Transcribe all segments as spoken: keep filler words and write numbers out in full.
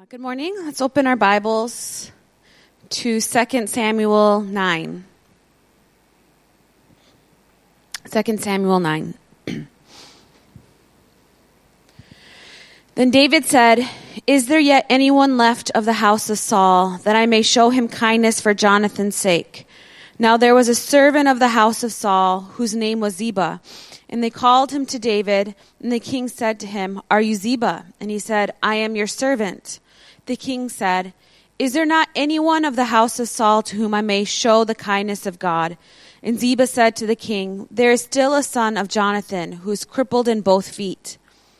Good morning. Let's open our Bibles to Second Samuel nine. Second Samuel nine. Then David said, "Is there yet anyone left of the house of Saul, that I may show him kindness for Jonathan's sake? Now there was a servant of the house of Saul, whose name was Ziba. And they called him to David, and the king said to him, 'Are you Ziba?' And he said, 'I am your servant.' The king said, 'Is there not anyone of the house of Saul to whom I may show the kindness of God?' And Ziba said to the king, 'There is still a son of Jonathan, who is crippled in both feet.'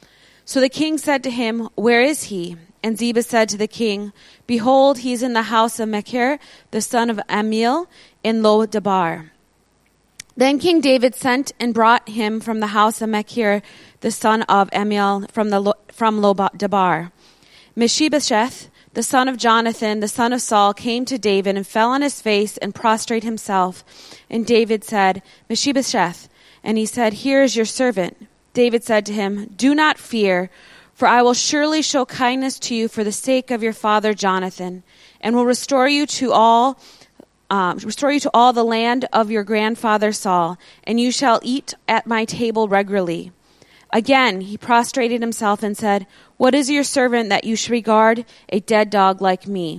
So the king said to him, 'Where is he?' And Ziba said to the king, 'Behold, he is in the house of Machir, the son of Ammiel, in Lo-debar.' Then King David sent and brought him from the house of Machir, the son of Ammiel, from the from Lo-debar. Mephibosheth, the son of Jonathan, the son of Saul, came to David and fell on his face and prostrate himself. And David said, 'Mephibosheth.' And he said, 'Here is your servant.' David said to him, 'Do not fear, for I will surely show kindness to you for the sake of your father Jonathan, and will restore you to all um, restore you to all the land of your grandfather Saul, and you shall eat at my table regularly.' Again he prostrated himself and said, 'What is your servant that you should regard a dead dog like me?'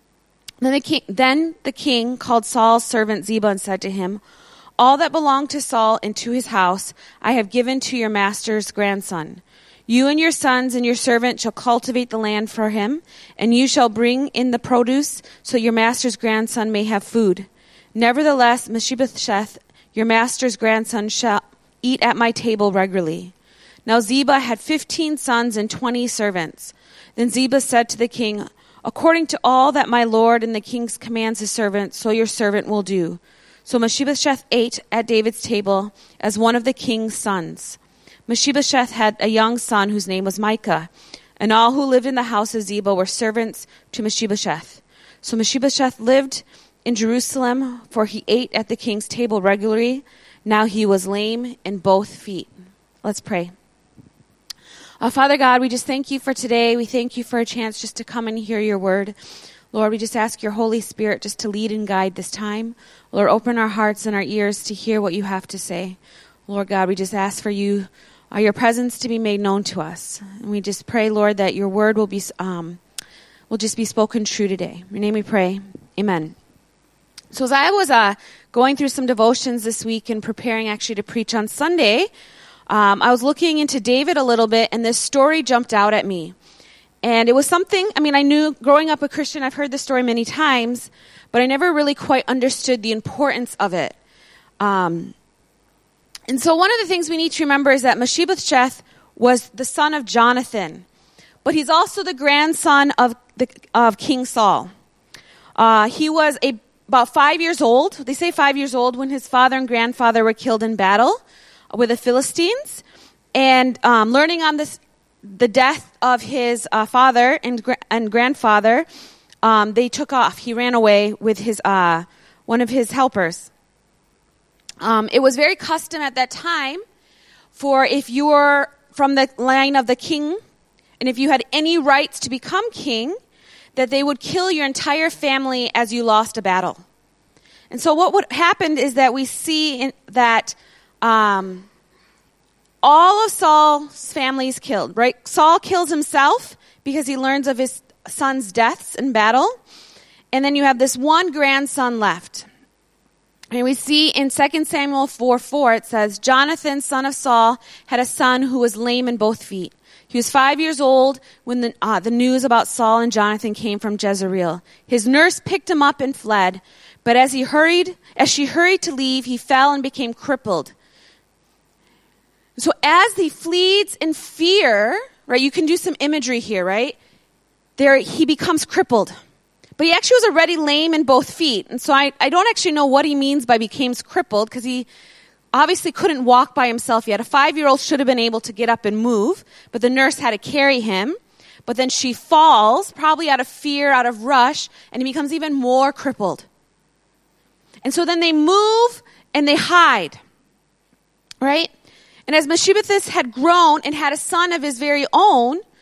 Then the king, then the king called Saul's servant Ziba and said to him, 'All that belonged to Saul and to his house I have given to your master's grandson. You and your sons and your servant shall cultivate the land for him, and you shall bring in the produce so your master's grandson may have food. Nevertheless, Mephibosheth, your master's grandson, shall eat at my table regularly.' Now Ziba had fifteen sons and twenty servants. Then Ziba said to the king, 'According to all that my lord and the king commands his servant, so your servant will do.' So Mephibosheth ate at David's table as one of the king's sons. Mephibosheth had a young son whose name was Micah, and all who lived in the house of Ziba were servants to Mephibosheth. So Mephibosheth lived in Jerusalem, for he ate at the king's table regularly. Now he was lame in both feet." Let's pray. Uh, Father God, we just thank you for today. We thank you for a chance just to come and hear your word. Lord, we just ask your Holy Spirit just to lead and guide this time. Lord, open our hearts and our ears to hear what you have to say. Lord God, we just ask for you, uh, your presence to be made known to us. And we just pray, Lord, that your word will be um, will just be spoken true today. In your name we pray. Amen. So as I was uh, going through some devotions this week and preparing actually to preach on Sunday, Um, I was looking into David a little bit, and this story jumped out at me. And it was something, I mean, I knew growing up a Christian, I've heard this story many times, but I never really quite understood the importance of it. Um, and so one of the things we need to remember is that Mephibosheth was the son of Jonathan, but he's also the grandson of the, of King Saul. Uh, he was a, about five years old. They say five years old when his father and grandfather were killed in battle with the Philistines, and um, learning on this, the death of his uh, father and gra- and grandfather, um, they took off. He ran away with his uh, one of his helpers. Um, it was very custom at that time for if you were from the line of the king, and if you had any rights to become king, that they would kill your entire family as you lost a battle. And so what would happened is that we see in, that. Um, all of Saul's family is killed, right? Saul kills himself because he learns of his son's deaths in battle. And then you have this one grandson left. And we see in Second Samuel four four, it says, "Jonathan, son of Saul, had a son who was lame in both feet. He was five years old when the, uh, the news about Saul and Jonathan came from Jezreel. His nurse picked him up and fled. But as he hurried, as she hurried to leave, he fell and became crippled." So as he flees in fear, right, you can do some imagery here, right? There, he becomes crippled. But he actually was already lame in both feet. And so I, I don't actually know what he means by becomes crippled, because he obviously couldn't walk by himself yet. A five-year-old should have been able to get up and move, but the nurse had to carry him. But then she falls, probably out of fear, out of rush, and he becomes even more crippled. And so then they move and they hide, right? And as Mephibosheth had grown and had a son of his very own,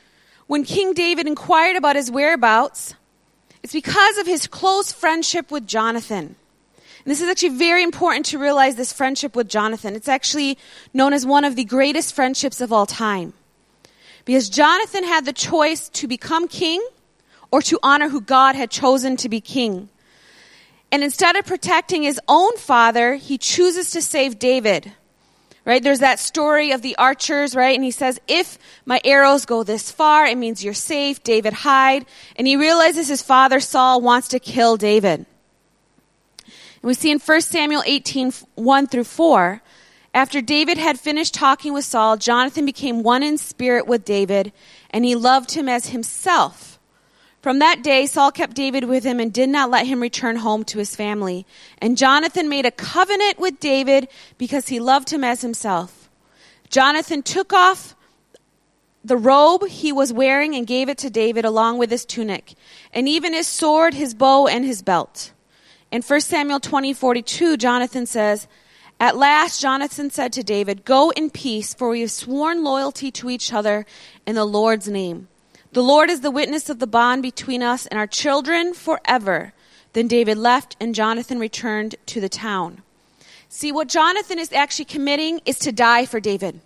when King David inquired about his whereabouts, it's because of his close friendship with Jonathan. And this is actually very important to realize, this friendship with Jonathan. It's actually known as one of the greatest friendships of all time. Because Jonathan had the choice to become king or to honor who God had chosen to be king. And instead of protecting his own father, he chooses to save David. Right? There's that story of the archers, right? And he says, if my arrows go this far, it means you're safe. David, hide. And he realizes his father Saul wants to kill David. And we see in First Samuel eighteen, one through four, after David had finished talking with Saul, Jonathan became one in spirit with David, and he loved him as himself. From that day, Saul kept David with him and did not let him return home to his family. And Jonathan made a covenant with David because he loved him as himself. Jonathan took off the robe he was wearing and gave it to David along with his tunic, and even his sword, his bow, and his belt. In First Samuel twenty, forty-two, Jonathan says, at last Jonathan said to David, go in peace, for we have sworn loyalty to each other in the Lord's name. The Lord is the witness of the bond between us and our children forever. Then David left, and Jonathan returned to the town. See, what Jonathan is actually committing is to die for David.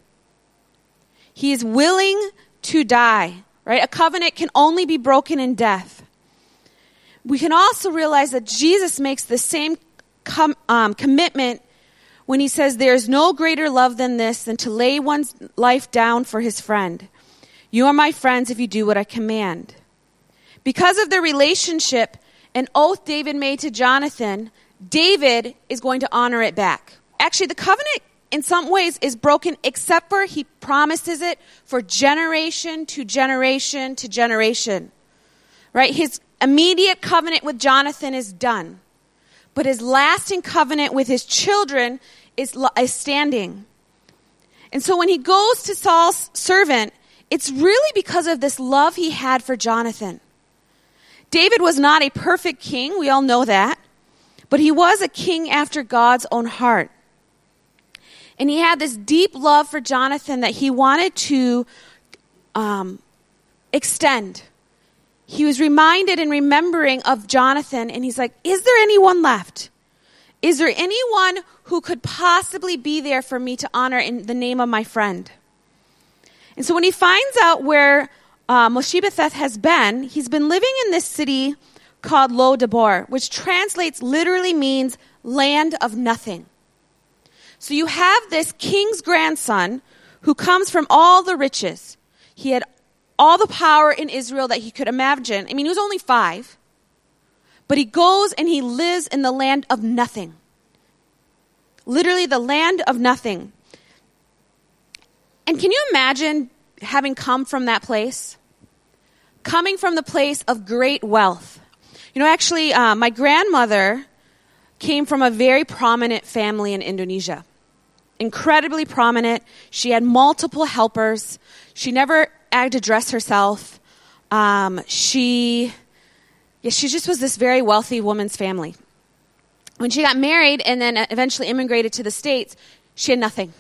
He is willing to die, right? A covenant can only be broken in death. We can also realize that Jesus makes the same com- um, commitment when he says, there is no greater love than this, than to lay one's life down for his friend. You are my friends if you do what I command. Because of the relationship, an oath David made to Jonathan, David is going to honor it back. Actually, the covenant in some ways is broken, except for he promises it for generation to generation to generation. Right? His immediate covenant with Jonathan is done. But his lasting covenant with his children is, is standing. And so when he goes to Saul's servant, it's really because of this love he had for Jonathan. David was not a perfect king, we all know that. But he was a king after God's own heart. And he had this deep love for Jonathan that he wanted to um, extend. He was reminded and remembering of Jonathan, and he's like, is there anyone left? Is there anyone who could possibly be there for me to honor in the name of my friend? And so when he finds out where uh, Mephibosheth has been, he's been living in this city called Lo-Debar, which translates literally means land of nothing. So you have this king's grandson who comes from all the riches. He had all the power in Israel that he could imagine. I mean, he was only five. But he goes and he lives in the land of nothing. Literally the land of nothing. And can you imagine having come from that place? Coming from the place of great wealth. You know, actually, uh, my grandmother came from a very prominent family in Indonesia. Incredibly prominent. She had multiple helpers. She never had to dress herself. Um, she, yeah, she just was this very wealthy woman's family. When she got married and then eventually immigrated to the States, she had nothing.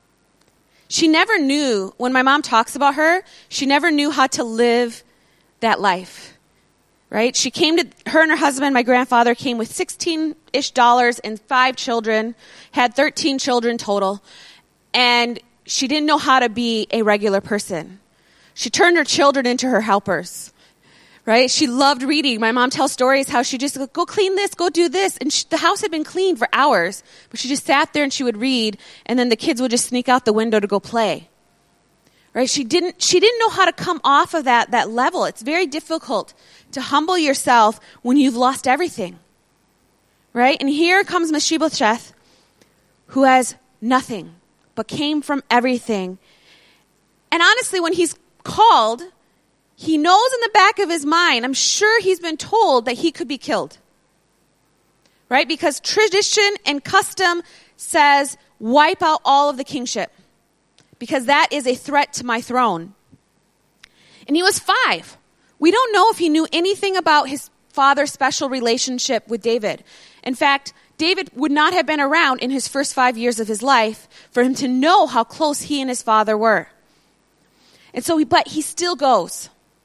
She never knew, when my mom talks about her, she never knew how to live that life. Right? She came to, her and her husband, my grandfather, came with sixteen-ish dollars and five children, had thirteen children total, and she didn't know how to be a regular person. She turned her children into her helpers, right? She loved reading. My mom tells stories how she just, go clean this, go do this. And she, the house had been cleaned for hours, but she just sat there and she would read, and then the kids would just sneak out the window to go play. Right? She didn't, she didn't know how to come off of that, that level. It's very difficult to humble yourself when you've lost everything. Right? And here comes Mephibosheth, who has nothing, but came from everything. And honestly, when he's called, he knows in the back of his mind, I'm sure he's been told that he could be killed. Right? Because tradition and custom says, wipe out all of the kingship. Because that is a threat to my throne. And he was five. We don't know if he knew anything about his father's special relationship with David. In fact, David would not have been around in his first five years of his life for him to know how close he and his father were. And so, he, but he still goes.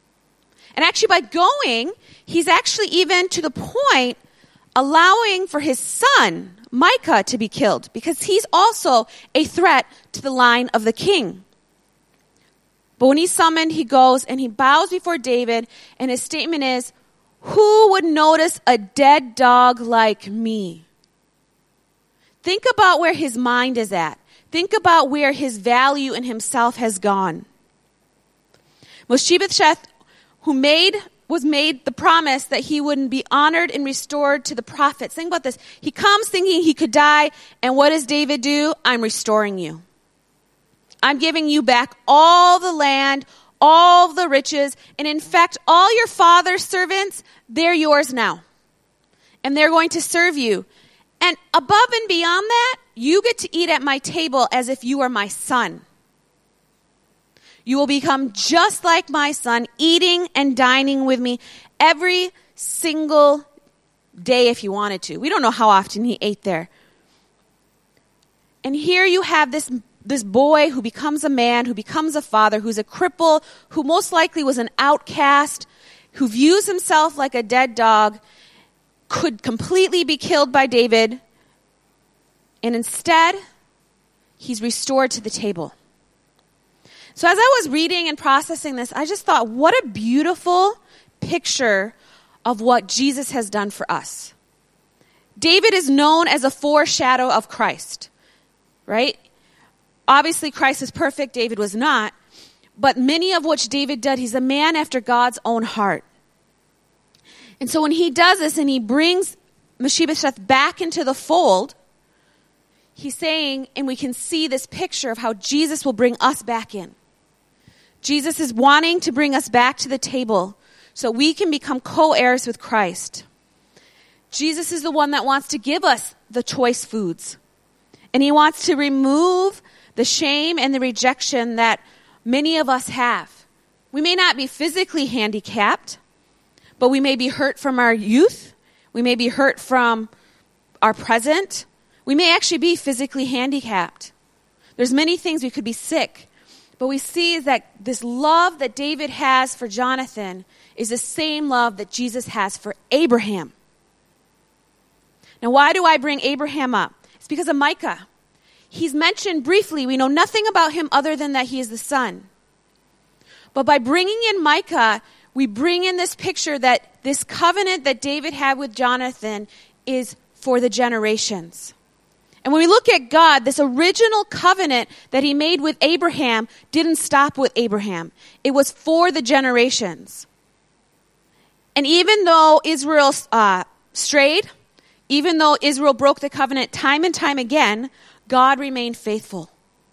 And actually by going, he's actually even to the point allowing for his son, Micah, to be killed because he's also a threat to the line of the king. But when he's summoned, he goes and he bows before David, and his statement is, "Who would notice a dead dog like me?" Think about where his mind is at. Think about where his value in himself has gone. Mephibosheth, who made was made the promise that he wouldn't be honored and restored to the prophets. Think about this. He comes thinking he could die, and what does David do? I'm restoring you. I'm giving you back all the land, all the riches, and in fact, all your father's servants, they're yours now. And they're going to serve you. And above and beyond that, you get to eat at my table as if you were my son. You will become just like my son, eating and dining with me every single day if you wanted to. We don't know how often he ate there. And here you have this, this boy who becomes a man, who becomes a father, who's a cripple, who most likely was an outcast, who views himself like a dead dog, could completely be killed by David, and instead, he's restored to the table. So as I was reading and processing this, I just thought, what a beautiful picture of what Jesus has done for us. David is known as a foreshadow of Christ, right? Obviously, Christ is perfect. David was not. But many of which David did, he's a man after God's own heart. And so when he does this and he brings Mephibosheth back into the fold, he's saying, and we can see this picture of how Jesus will bring us back in. Jesus is wanting to bring us back to the table so we can become co-heirs with Christ. Jesus is the one that wants to give us the choice foods. And he wants to remove the shame and the rejection that many of us have. We may not be physically handicapped, but we may be hurt from our youth. We may be hurt from our present. We may actually be physically handicapped. There's many things we could be sick. But we see is that this love that David has for Jonathan is the same love that Jesus has for Abraham. Now, why do I bring Abraham up? It's because of Micah. He's mentioned briefly. We know nothing about him other than that he is the son. But by bringing in Micah, we bring in this picture that this covenant that David had with Jonathan is for the generations. And when we look at God, this original covenant that he made with Abraham didn't stop with Abraham. It was for the generations. And even though Israel uh, strayed, even though Israel broke the covenant time and time again, God remained faithful.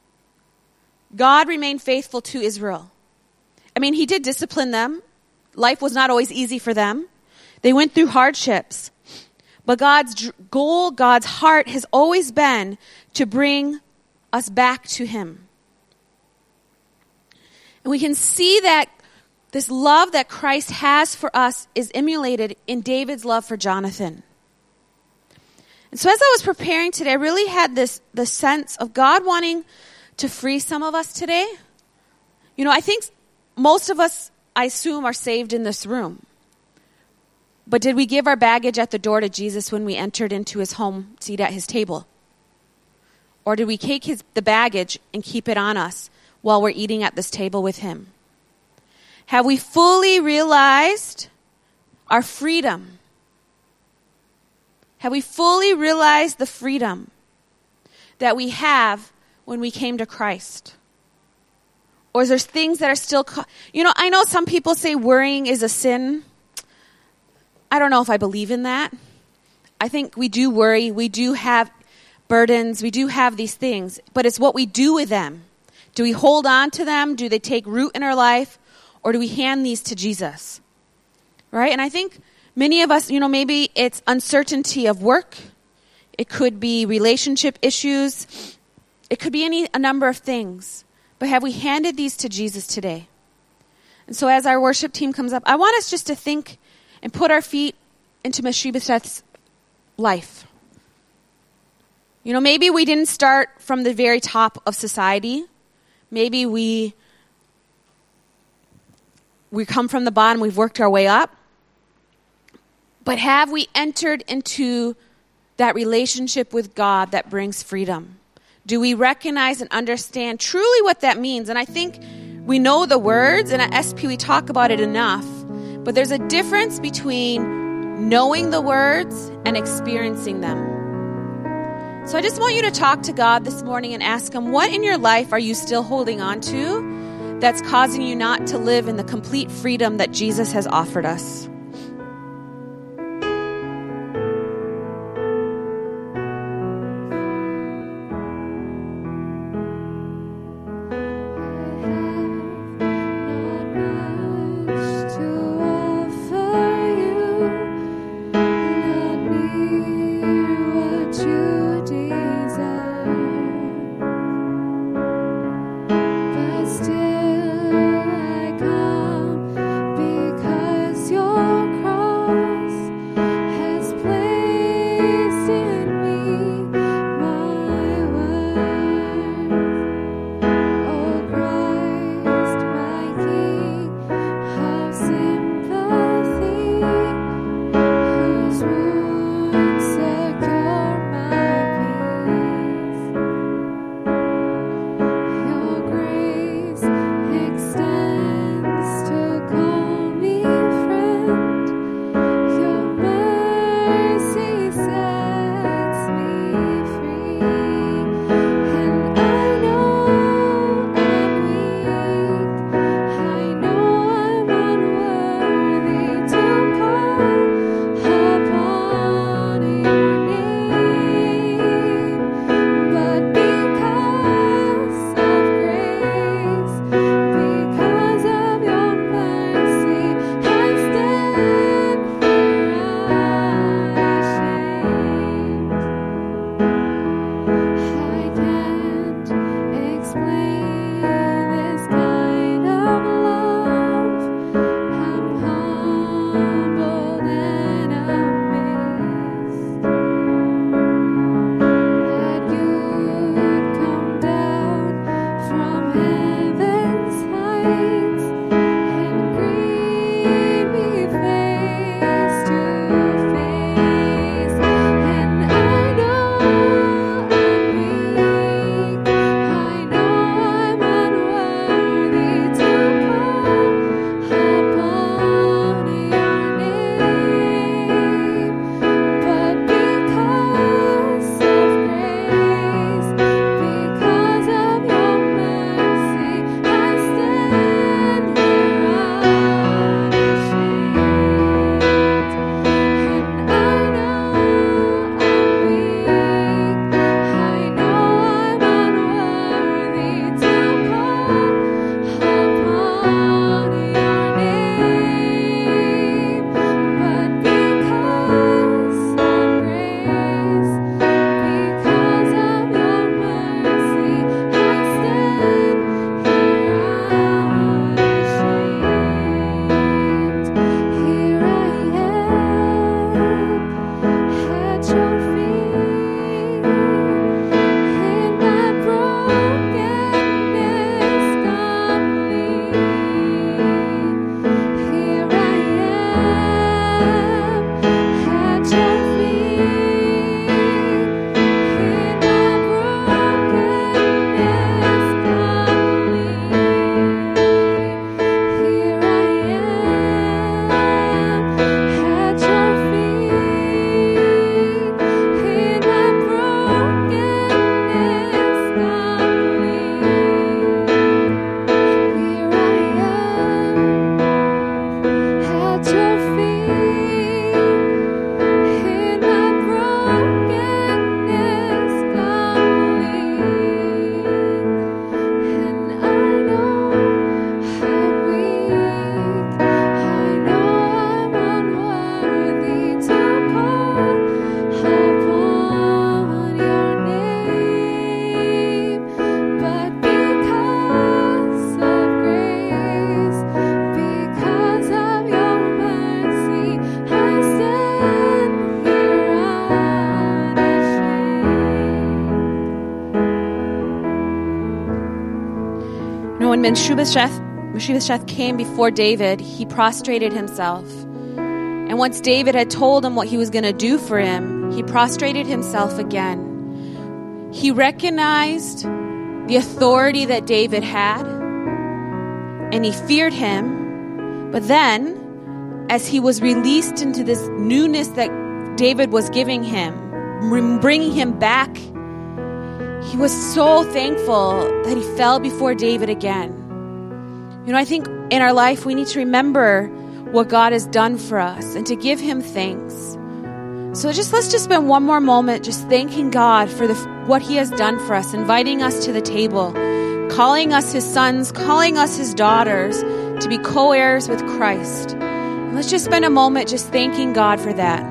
God remained faithful to Israel. I mean, he did discipline them. Life was not always easy for them. They went through hardships. But God's goal, God's heart has always been to bring us back to him. And we can see that this love that Christ has for us is emulated in David's love for Jonathan. And so as I was preparing today, I really had this the sense of God wanting to free some of us today. You know, I think most of us, I assume, are saved in this room. But did we give our baggage at the door to Jesus when we entered into his home seat at his table? Or did we take his, the baggage and keep it on us while we're eating at this table with him? Have we fully realized our freedom? Have we fully realized the freedom that we have when we came to Christ? Or is there things that are still, you know, I know some people say worrying is a sin. I don't know if I believe in that. I think we do worry. We do have burdens. We do have these things. But it's what we do with them. Do we hold on to them? Do they take root in our life? Or do we hand these to Jesus? Right? And I think many of us, you know, maybe it's uncertainty of work. It could be relationship issues. It could be any a number of things. But have we handed these to Jesus today? And so as our worship team comes up, I want us just to think and put our feet into Mephibosheth's life. You know, maybe we didn't start from the very top of society. Maybe we we come from the bottom, we've worked our way up. But have we entered into that relationship with God that brings freedom? Do we recognize and understand truly what that means? And I think we know the words, and at S P we talk about it enough. But there's a difference between knowing the words and experiencing them. So I just want you to talk to God this morning and ask Him, what in your life are you still holding on to that's causing you not to live in the complete freedom that Jesus has offered us? When Meshubasheth, Mephibosheth came before David, he prostrated himself. And once David had told him what he was going to do for him, he prostrated himself again. He recognized the authority that David had, and he feared him. But then, as he was released into this newness that David was giving him, bringing him back, he was so thankful that he fell before David again. You know, I think in our life we need to remember what God has done for us and to give him thanks. So just let's just spend one more moment just thanking God for the what he has done for us, inviting us to the table, calling us his sons, calling us his daughters to be co-heirs with Christ. And let's just spend a moment just thanking God for that.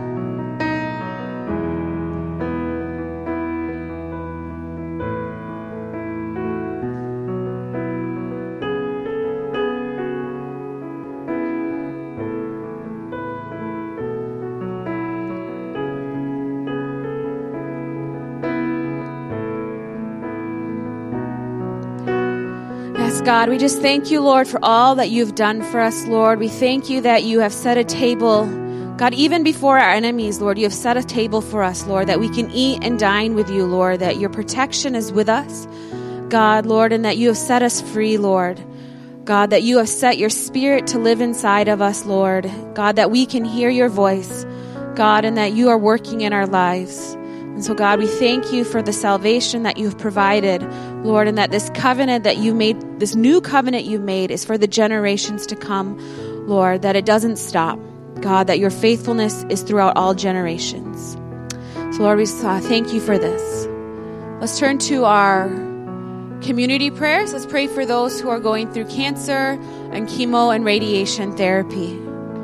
God, we just thank you, Lord, for all that you've done for us, Lord. We thank you that you have set a table, God, even before our enemies, Lord. You have set a table for us, Lord, that we can eat and dine with you, Lord, that your protection is with us, God, Lord, and that you have set us free, Lord. God, that you have set your spirit to live inside of us, Lord. God, that we can hear your voice, God, and that you are working in our lives. And so, God, we thank you for the salvation that you've provided, Lord, and that this covenant that you made, this new covenant you've made is for the generations to come, Lord, that it doesn't stop. God, that your faithfulness is throughout all generations. So, Lord, we uh, thank you for this. Let's turn to our community prayers. Let's pray for those who are going through cancer and chemo and radiation therapy.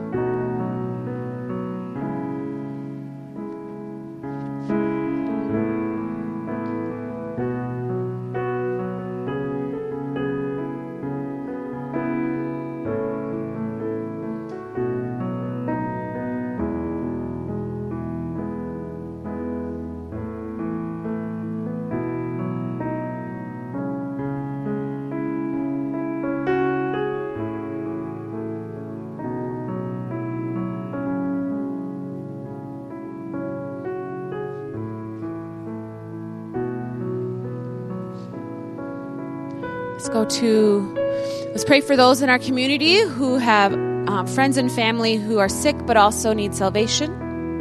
Let's go to, let's pray for those in our community who have um, friends and family who are sick but also need salvation.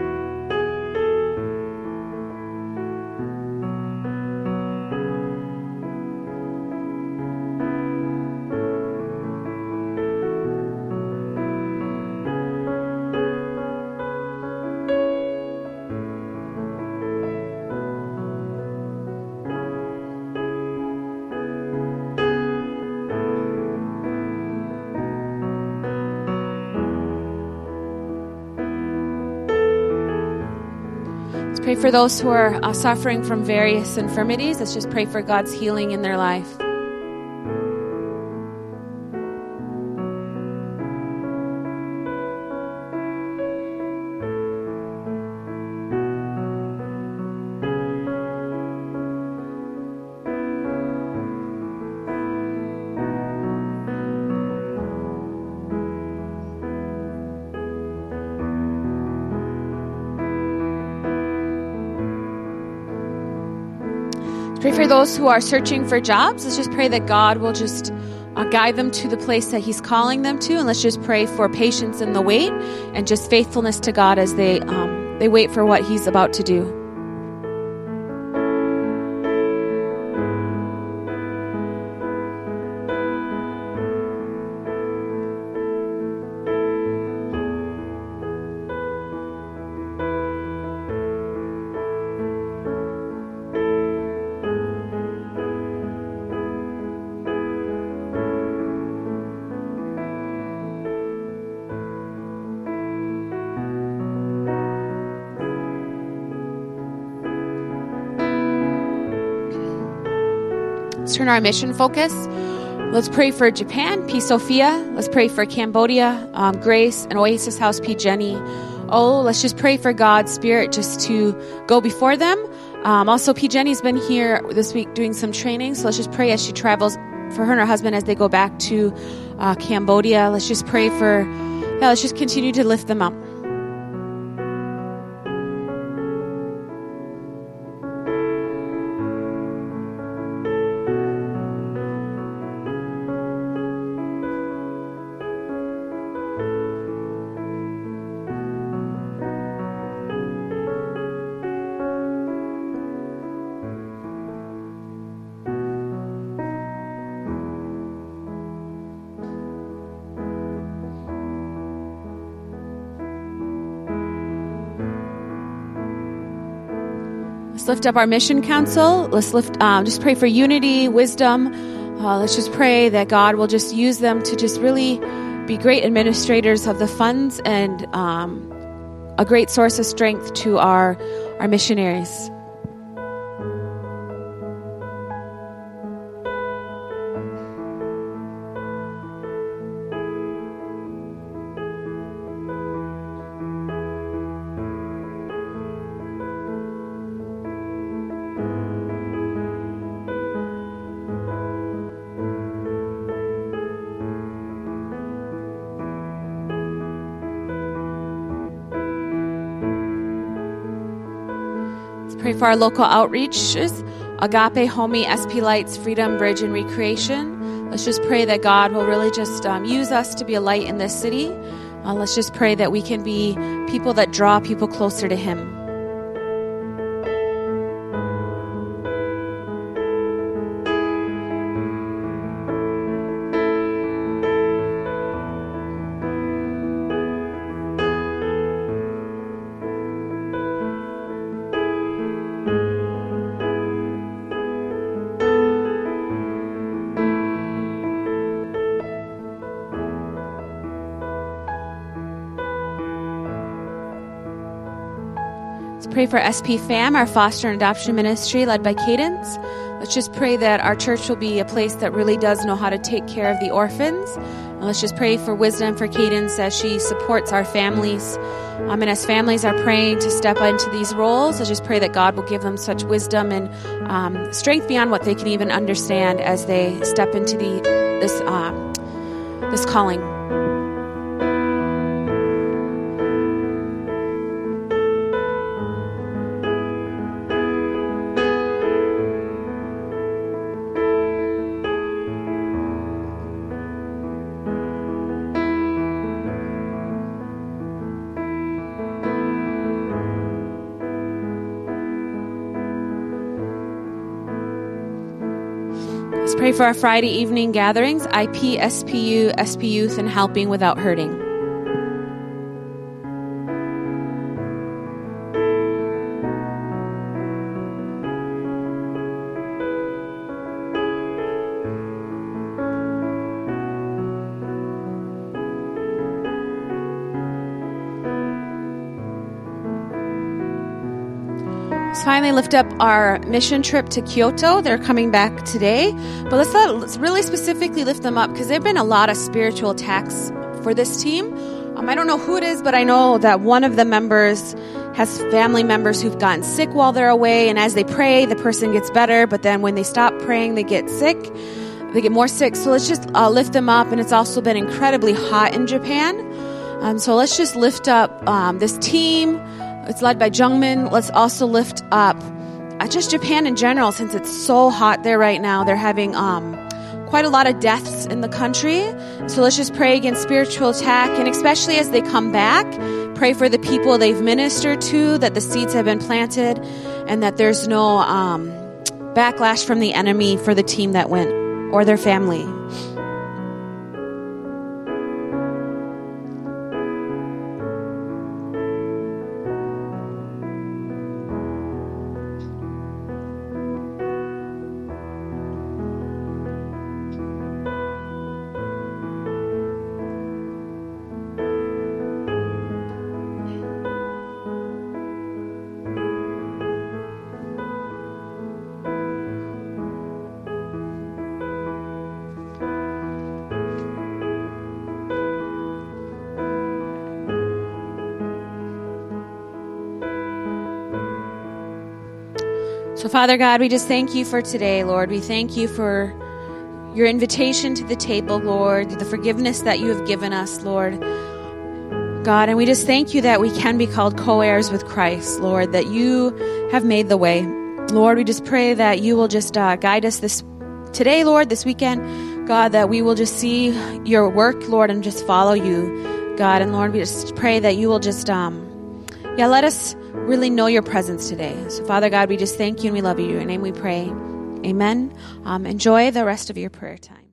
Pray for those who are uh, suffering from various infirmities. Let's just pray for God's healing in their life. Pray for those who are searching for jobs. Let's just pray that God will just uh, guide them to the place that he's calling them to. And let's just pray for patience in the wait and just faithfulness to God as they um, they wait for what he's about to do. Let's turn our mission focus. Let's pray for Japan, P. Sophia. Let's pray for Cambodia, um, Grace, and Oasis House, P. Jenny. Oh, let's just pray for God's Spirit just to go before them. Um, also, P. Jenny's been here this week doing some training, so let's just pray as she travels for her and her husband as they go back to uh, Cambodia. Let's just pray for, yeah, let's just continue to lift them up. Let's lift up our mission council. Let's lift, um, just pray for unity, wisdom. Uh, let's just pray that God will just use them to just really be great administrators of the funds and um, a great source of strength to our, our missionaries. Pray for our local outreaches, Agape, Homey, S P Lights, Freedom, Bridge, and Recreation. Let's just pray that God will really just um, use us to be a light in this city. Uh, let's just pray that we can be people that draw people closer to Him. Pray for S P Fam, our foster and adoption ministry led by Cadence. Let's just pray that our church will be a place that really does know how to take care of the orphans. And let's just pray for wisdom for Cadence as she supports our families. Um, and as families are praying to step into these roles, let's just pray that God will give them such wisdom and um, strength beyond what they can even understand as they step into the this um, this calling. Pray for our Friday evening gatherings, I P, S P U, S P Youth, and Helping Without Hurting. Finally, lift up our mission trip to Kyoto. They're coming back today. But let's, not, let's really specifically lift them up because there have been a lot of spiritual attacks for this team. Um, I don't know who it is, but I know that one of the members has family members who've gotten sick while they're away. And as they pray, the person gets better. But then when they stop praying, they get sick. They get more sick. So let's just uh, lift them up. And it's also been incredibly hot in Japan. Um, so let's just lift up um, this team. It's led by Jungmin. Let's also lift up uh, just Japan in general, since it's so hot there right now. They're having um, quite a lot of deaths in the country. So let's just pray against spiritual attack. And especially as they come back, pray for the people they've ministered to, that the seeds have been planted, and that there's no um, backlash from the enemy for the team that went or their family. So, Father God, we just thank you for today, Lord. We thank you for your invitation to the table, Lord, the forgiveness that you have given us, Lord. God, and we just thank you that we can be called co-heirs with Christ, Lord, that you have made the way. Lord, we just pray that you will just uh, guide us this today, Lord, this weekend, God, that we will just see your work, Lord, and just follow you, God. And Lord, we just pray that you will just, um, yeah, let us really know your presence today. So, Father God, we just thank you and we love you. In your name we pray. Amen. Um, enjoy the rest of your prayer time.